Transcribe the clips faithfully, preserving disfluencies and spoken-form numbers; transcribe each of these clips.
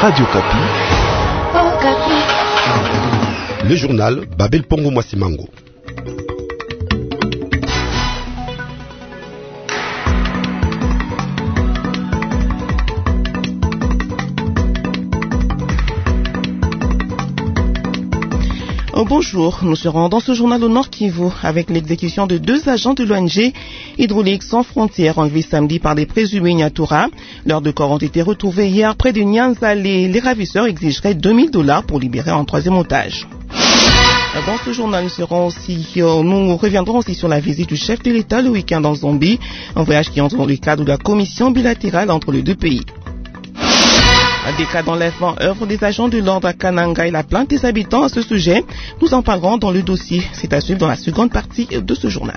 Radio Kapi. Oh, Kapi. Le journal Babel Pongo Mwasimango. Bonjour, nous serons dans ce journal au Nord Kivu avec l'exécution de deux agents de l'O N G Hydraulique Sans Frontières enlevés samedi par des présumés Nyatura. Leurs deux corps ont été retrouvés hier près de Nyanzale. Les ravisseurs exigeraient deux mille dollars pour libérer un troisième otage. Dans ce journal, nous serons aussi, euh, nous reviendrons aussi sur la visite du chef de l'État le week-end en Zambie, un voyage qui entre dans le cadre de la commission bilatérale entre les deux pays. Des cas d'enlèvement œuvre des agents de l'ordre à Kananga et la plainte des habitants à ce sujet. Nous en parlerons dans le dossier. C'est à suivre dans la seconde partie de ce journal.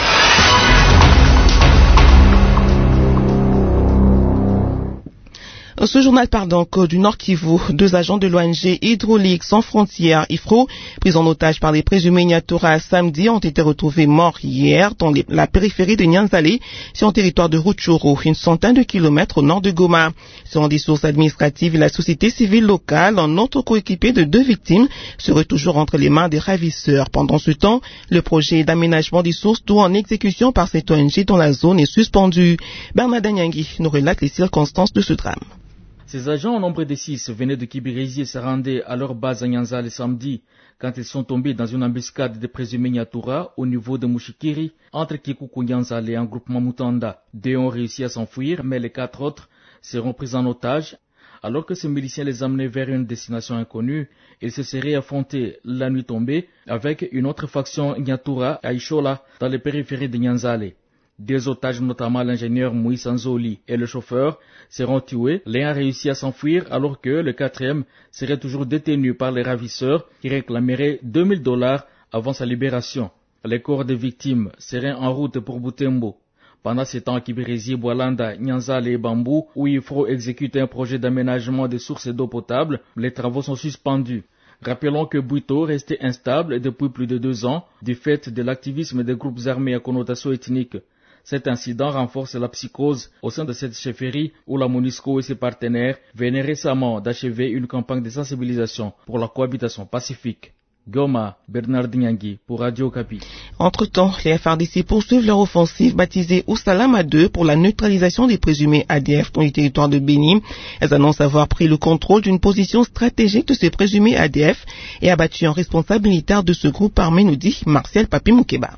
Ce journal part donc du Nord Kivu. Deux agents de l'O N G Hydraulique Sans Frontières, I F R O, pris en otage par les présumés Nyatura samedi, ont été retrouvés morts hier dans les, la périphérie de Nyanzale, sur un territoire de Rutshuru, une centaine de kilomètres au nord de Goma. Selon des sources administratives et la société civile locale, un autre coéquipier de deux victimes serait toujours entre les mains des ravisseurs. Pendant ce temps, le projet d'aménagement des sources d'eau en exécution par cette O N G dans la zone est suspendu. Bernard Nyangui nous relate les circonstances de ce drame. Ces agents, au nombre de six, venaient de Kibirizi et se rendaient à leur base à Nyanzale samedi, quand ils sont tombés dans une embuscade de présumés Nyatura au niveau de Mushikiri, entre Kikuku Nyanzale et un groupement Mutanda. Deux ont réussi à s'enfuir, mais les quatre autres seront pris en otage. Alors que ces miliciens les amenaient vers une destination inconnue, ils se seraient affrontés la nuit tombée avec une autre faction Nyatura à Ishola, dans les périphéries de Nyanzale. Deux otages, notamment l'ingénieur Moïse Anzoli et le chauffeur, seront tués. L'un a réussi à s'enfuir alors que le quatrième serait toujours détenu par les ravisseurs qui réclameraient deux mille dollars avant sa libération. Les corps des victimes seraient en route pour Butembo. Pendant ce temps, Kibirizi, Bwalanda, Nyanzale et Bambou, où il faut exécuter un projet d'aménagement des sources d'eau potable, les travaux sont suspendus. Rappelons que Bwito restait instable depuis plus de deux ans du fait de l'activisme des groupes armés à connotation ethnique. Cet incident renforce la psychose au sein de cette chefferie où la MONUSCO et ses partenaires venaient récemment d'achever une campagne de sensibilisation pour la cohabitation pacifique. Goma, Bernard Nyangui pour Radio Kapi. Entre-temps, les F R D C poursuivent leur offensive baptisée Oussalama deux pour la neutralisation des présumés A D F dans le territoire de Béni. Elles annoncent avoir pris le contrôle d'une position stratégique de ces présumés A D F et abattu un responsable militaire de ce groupe armé, nous dit Martial Papi Moukeba.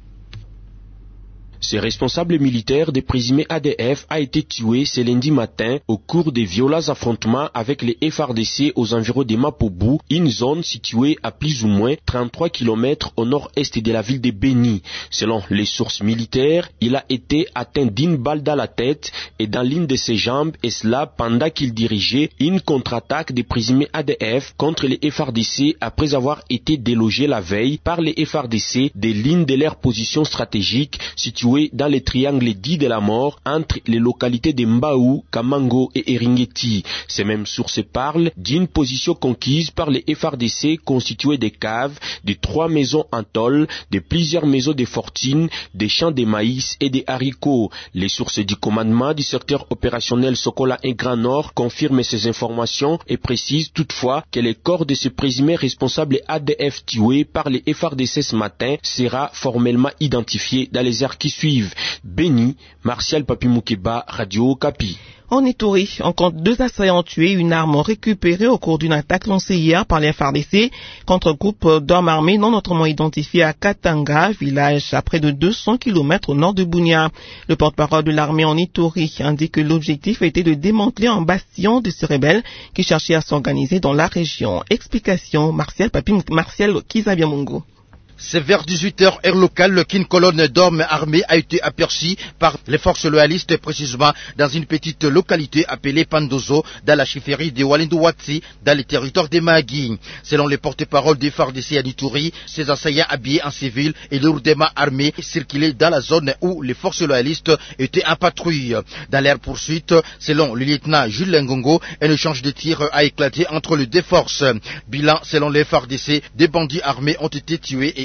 Ce responsable militaire des présumés A D F a été tué ce lundi matin au cours des violents affrontements avec les F R D C aux environs de Mapobu, une zone située à plus ou moins trente-trois kilomètres au nord-est de la ville de Béni. Selon les sources militaires, il a été atteint d'une balle dans la tête et dans l'une de ses jambes, et cela pendant qu'il dirigeait une contre-attaque des présumés A D F contre les F R D C après avoir été délogés la veille par les F R D C des lignes de leur position stratégique situées dans le triangle dit de la mort entre les localités de Mbaou, Kamango et Eringeti. Ces mêmes sources parlent d'une position conquise par les F R D C constituée de caves, de trois maisons en tôle, de plusieurs maisons de fortune, des champs de maïs et des haricots. Les sources du commandement du secteur opérationnel Sokola et Grand Nord confirment ces informations et précisent toutefois que le corps de ce présumé responsable A D F tué par les F R D C ce matin sera formellement identifié dans les heures qui suivent. Béni, Martial Papi Moukeba, Radio Kapi. En Ituri, on compte deux assaillants tués, une arme récupérée au cours d'une attaque lancée hier par les F R D C contre un groupe d'hommes armés non autrement identifié à Katanga, village à près de deux cents kilomètres au nord de Bunia. Le porte-parole de l'armée en Ituri indique que l'objectif était de démanteler un bastion de ces rebelles qui cherchaient à s'organiser dans la région. Explication, Martial Papi, Martial Kizabiamungu. C'est vers dix-huit heures heure locale qu'une colonne d'hommes armés a été aperçue par les forces loyalistes, précisément dans une petite localité appelée Pandozo, dans la chefferie de Walindouatsi, dans le territoire des Mahagui. Selon les porte-paroles des F R D C à Ituri, ces assaillants habillés en civil et lourdement armés circulaient dans la zone où les forces loyalistes étaient en patrouille. Dans leur poursuite, selon le lieutenant Jules Ngongo, un échange de tirs a éclaté entre les deux forces. Bilan, selon les F R D C, des bandits armés ont été tués et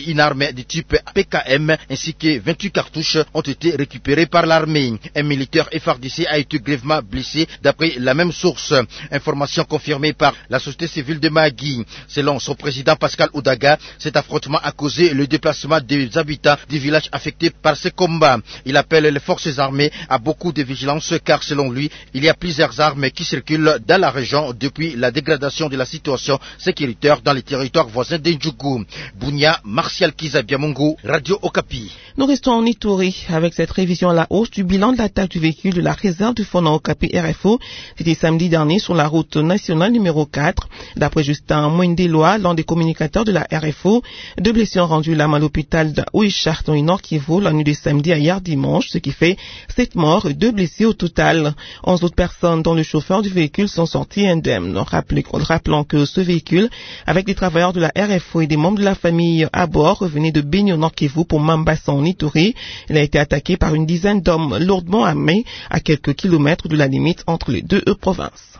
une arme du type P K M ainsi que vingt-huit cartouches ont été récupérées par l'armée. Un militaire F R D C a été grièvement blessé d'après la même source. Information confirmée par la société civile de Magui. Selon son président Pascal Oudaga, cet affrontement a causé le déplacement des habitants du village affectés par ces combats. Il appelle les forces armées à beaucoup de vigilance car selon lui, il y a plusieurs armes qui circulent dans la région depuis la dégradation de la situation sécuritaire dans les territoires voisins d'Indjougou. Bounia, Martial Kizabiamungu, Radio Okapi. Nous restons en Ituri avec cette révision à la hausse du bilan de l'attaque du véhicule de la réserve du Fona Okapi R F O. C'était samedi dernier sur la route nationale numéro quatre. D'après Justin Mwendeloa, l'un des communicateurs de la R F O, deux blessés ont rendu l'âme à l'hôpital d'Ouichart dans le Nord Kivu la nuit de samedi à hier dimanche, ce qui fait sept morts et deux blessés au total. onze autres personnes dont le chauffeur du véhicule sont sortis indemnes. Rappelons que ce véhicule, avec des travailleurs de la R F O et des membres de la famille à bord, revenait de Beni au Nord Kivu pour Mambasa en Ituri. Il a été attaqué par une dizaine d'hommes lourdement armés à quelques kilomètres de la limite entre les deux provinces.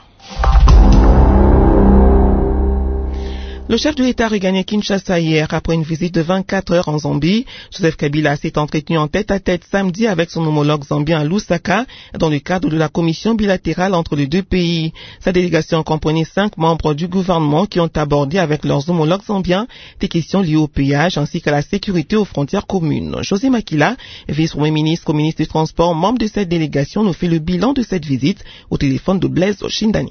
Le chef de l'État a regagné Kinshasa hier après une visite de vingt-quatre heures en Zambie. Joseph Kabila s'est entretenu en tête-à-tête samedi avec son homologue zambien à Lusaka dans le cadre de la commission bilatérale entre les deux pays. Sa délégation comprenait cinq membres du gouvernement qui ont abordé avec leurs homologues zambiens des questions liées au péage ainsi qu'à la sécurité aux frontières communes. José Makila, vice-premier ministre au ministre des Transports, membre de cette délégation, nous fait le bilan de cette visite au téléphone de Blaise Oshindani.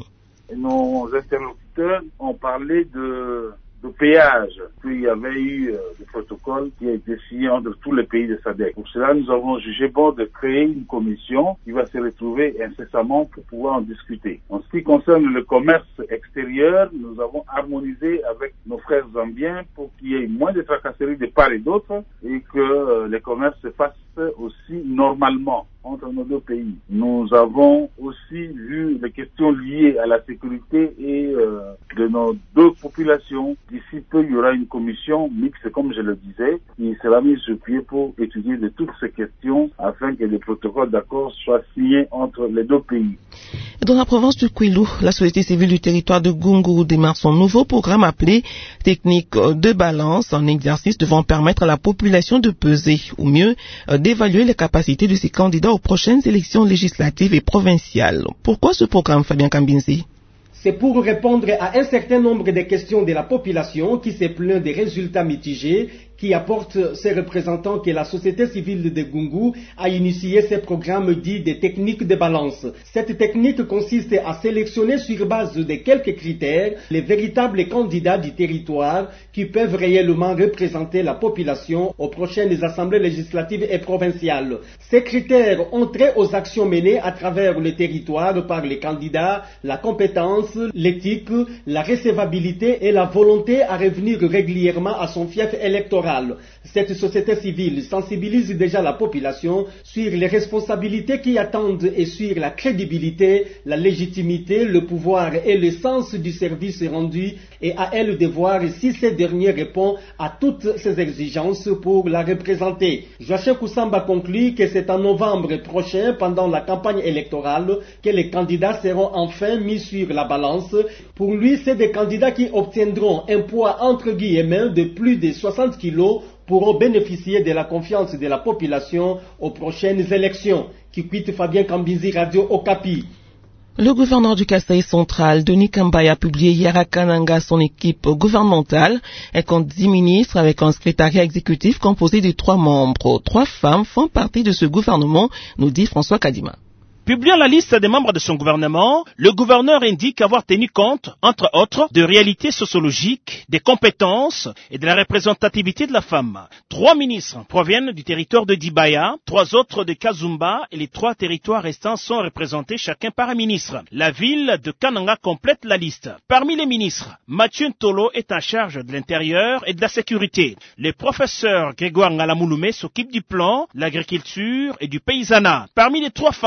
Nos interlocuteurs ont parlé de, de péage. Puis il y avait eu euh, le protocole qui a été signé entre tous les pays de S A D C. Pour cela, nous avons jugé bon de créer une commission qui va se retrouver incessamment pour pouvoir en discuter. En ce qui concerne le commerce extérieur, nous avons harmonisé avec nos frères zambiens pour qu'il y ait moins de tracasseries de part et d'autre et que euh, le commerce se fasse aussi normalement entre nos deux pays. Nous avons aussi vu les questions liées à la sécurité et euh, de nos deux populations. D'ici peu, il y aura une commission mixte, comme je le disais, qui sera mise sur pied pour étudier de toutes ces questions afin que les protocoles d'accord soient signés entre les deux pays. Dans la province du Kwilu, la société civile du territoire de Gungu démarre son nouveau programme appelé Technique de balance, un exercice devant permettre à la population de peser, ou mieux, d'évaluer les capacités de ses candidats aux prochaines élections législatives et provinciales. Pourquoi ce programme, Fabien Kambinzi? C'est pour répondre à un certain nombre de questions de la population qui s'est plaint des résultats mitigés qui apporte ces représentants que la société civile de Gungu a initié ce programme dit des techniques de balance. Cette technique consiste à sélectionner sur base de quelques critères les véritables candidats du territoire qui peuvent réellement représenter la population aux prochaines assemblées législatives et provinciales. Ces critères ont trait aux actions menées à travers le territoire par les candidats, la compétence, l'éthique, la recevabilité et la volonté à revenir régulièrement à son fief électoral. Cette société civile sensibilise déjà la population sur les responsabilités qui attendent et sur la crédibilité, la légitimité, le pouvoir et le sens du service rendu et à elle de voir si ce dernier répond à toutes ces exigences pour la représenter. Joachim Koussamba conclut que c'est en novembre prochain, pendant la campagne électorale, que les candidats seront enfin mis sur la balance. Pour lui, c'est des candidats qui obtiendront un poids entre guillemets de plus de soixante kilos pourront bénéficier de la confiance de la population aux prochaines élections. Qui quitte Fabien Kambinzi, Radio Okapi. Le gouverneur du Kasaï central, Denis Kambay, a publié hier à Kananga son équipe gouvernementale. Elle compte dix ministres avec un secrétariat exécutif composé de trois membres. Trois femmes font partie de ce gouvernement, nous dit François Kadima. Publiant la liste des membres de son gouvernement, le gouverneur indique avoir tenu compte, entre autres, de réalités sociologiques, des compétences et de la représentativité de la femme. Trois ministres proviennent du territoire de Dibaya, trois autres de Kazumba et les trois territoires restants sont représentés chacun par un ministre. La ville de Kananga complète la liste. Parmi les ministres, Mathieu Ntolo est en charge de l'intérieur et de la sécurité. Le professeur Grégoire Ngalamouloumé s'occupe du plan, l'agriculture et du paysanat. Parmi les trois femmes,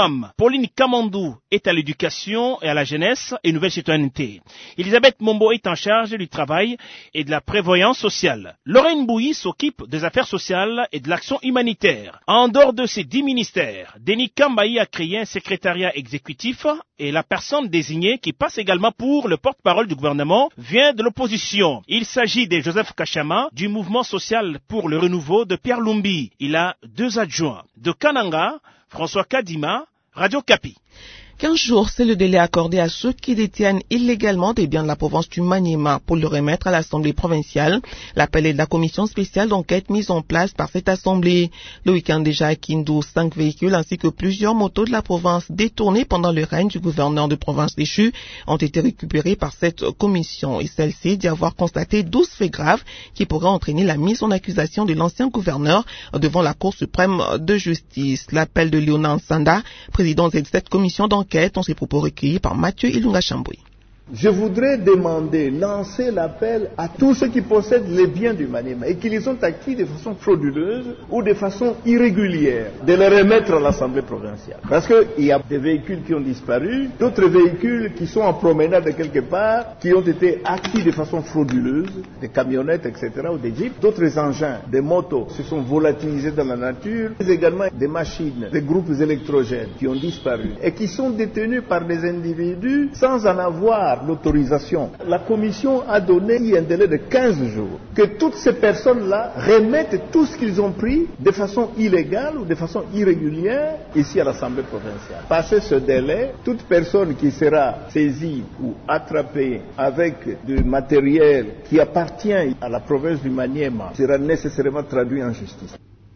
Pauline Kamandou est à l'éducation et à la jeunesse et nouvelle citoyenneté. Elisabeth Mombo est en charge du travail et de la prévoyance sociale. Lorraine Bouilly s'occupe des affaires sociales et de l'action humanitaire. En dehors de ces dix ministères, Denis Kambayi a créé un secrétariat exécutif et la personne désignée qui passe également pour le porte-parole du gouvernement vient de l'opposition. Il s'agit de Joseph Kachama du mouvement social pour le renouveau de Pierre Lumbi. Il a deux adjoints. De Kananga, François Kadima, Radio Kapi. quinze jours, c'est le délai accordé à ceux qui détiennent illégalement des biens de la province du Maniema pour le remettre à l'Assemblée provinciale. L'appel est de la commission spéciale d'enquête mise en place par cette Assemblée. Le week-end déjà à Kindu, cinq véhicules ainsi que plusieurs motos de la province détournées pendant le règne du gouverneur de province déchu ont été récupérés par cette commission. Et celle-ci dit avoir constaté douze faits graves qui pourraient entraîner la mise en accusation de l'ancien gouverneur devant la Cour suprême de justice. L'appel de Léonard Sanda, président de cette commission d'enquête, ont ses propos recueillis par Mathieu Ilunga Chamboui. Je voudrais demander, lancer l'appel à tous ceux qui possèdent les biens du Maniema et qui les ont acquis de façon frauduleuse ou de façon irrégulière, de les remettre à l'Assemblée provinciale. Parce qu'il y a des véhicules qui ont disparu, d'autres véhicules qui sont en promenade quelque part, qui ont été acquis de façon frauduleuse, des camionnettes, et cetera, ou des jeeps. D'autres engins, des motos, se sont volatilisés dans la nature, mais également des machines, des groupes électrogènes qui ont disparu et qui sont détenus par des individus sans en avoir l'autorisation. La commission a donné un délai de quinze jours que toutes ces personnes-là remettent tout ce qu'ils ont pris de façon illégale ou de façon irrégulière ici à l'Assemblée provinciale. Passé ce délai, toute personne qui sera saisie ou attrapée avec du matériel qui appartient à la province du Maniema sera nécessairement traduite en justice.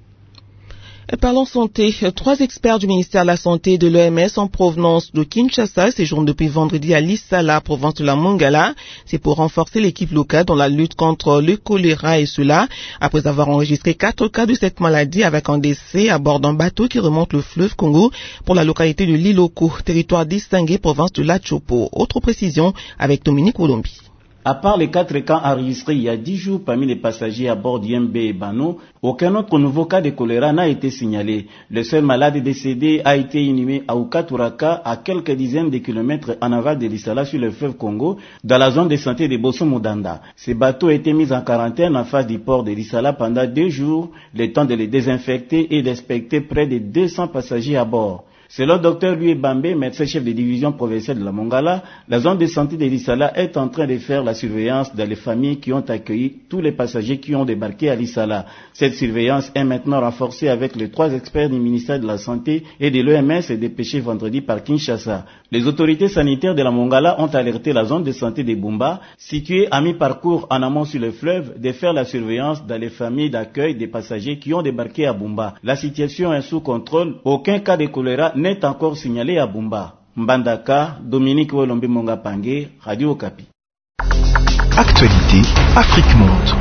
Et parlons santé. Trois experts du ministère de la Santé et de l'O M S en provenance de Kinshasa séjournent depuis vendredi à Lissala, province de la Mongala. C'est pour renforcer l'équipe locale dans la lutte contre le choléra et cela après avoir enregistré quatre cas de cette maladie avec un décès à bord d'un bateau qui remonte le fleuve Congo pour la localité de Liloko, territoire distingué province de La Chopo. Autre précision avec Dominique Wolombi. À part les quatre cas enregistrés il y a dix jours parmi les passagers à bord d'I M B et Bano, aucun autre nouveau cas de choléra n'a été signalé. Le seul malade décédé a été inhumé à Oukaturaka, à quelques dizaines de kilomètres en aval de Lissala sur le fleuve Congo, dans la zone de santé de Bosso-Moudanda. Ces bateaux ont été mis en quarantaine en face du port de Lissala pendant deux jours, le temps de les désinfecter et d'inspecter près de deux cents passagers à bord. Selon Dr Louis Bambé, médecin-chef de division provinciale de la Mongala, la zone de santé de Lissala est en train de faire la surveillance dans les familles qui ont accueilli tous les passagers qui ont débarqué à Lissala. Cette surveillance est maintenant renforcée avec les trois experts du ministère de la Santé et de l'O M S et dépêchés vendredi par Kinshasa. Les autorités sanitaires de la Mongala ont alerté la zone de santé de Bumba, située à mi-parcours en amont sur le fleuve, de faire la surveillance dans les familles d'accueil des passagers qui ont débarqué à Bumba. La situation est sous contrôle, aucun cas de choléra n'est encore signalé à Bumba. Mbandaka, Dominique Wolombe Mongapangue, Radio Okapi. Actualité, Afrique Monde.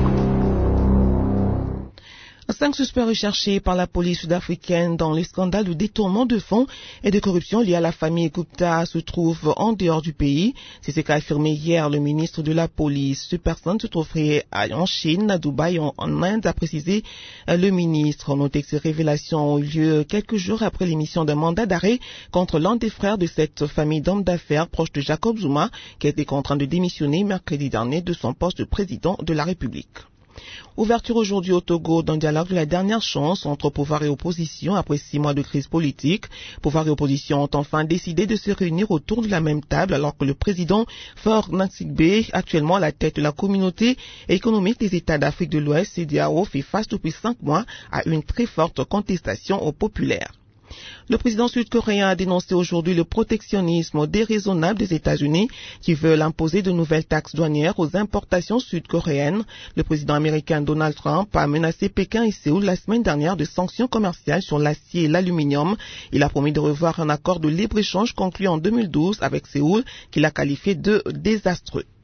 Cinq suspects recherchés par la police sud-africaine dans les scandales de détournement de fonds et de corruption liés à la famille Gupta se trouvent en dehors du pays. C'est ce qu'a affirmé hier le ministre de la police. Ces personnes se trouveraient en Chine, à Dubaï, en Inde, a précisé le ministre. Notez que ces révélations ont eu lieu quelques jours après l'émission d'un mandat d'arrêt contre l'un des frères de cette famille d'hommes d'affaires proche de Jacob Zuma, qui a été contraint de démissionner mercredi dernier de son poste de président de la République. Ouverture aujourd'hui au Togo d'un dialogue de la dernière chance entre pouvoir et opposition après six mois de crise politique. Pouvoir et opposition ont enfin décidé de se réunir autour de la même table alors que le président Faure Gnassingbé, actuellement à la tête de la communauté économique des États d'Afrique de l'Ouest, C E D E A O, fait face depuis cinq mois à une très forte contestation aux populaires. Le président sud-coréen a dénoncé aujourd'hui le protectionnisme déraisonnable des États-Unis qui veulent imposer de nouvelles taxes douanières aux importations sud-coréennes. Le président américain Donald Trump a menacé Pékin et Séoul la semaine dernière de sanctions commerciales sur l'acier et l'aluminium. Il a promis de revoir un accord de libre-échange conclu en deux mille douze avec Séoul qu'il a qualifié de désastreux.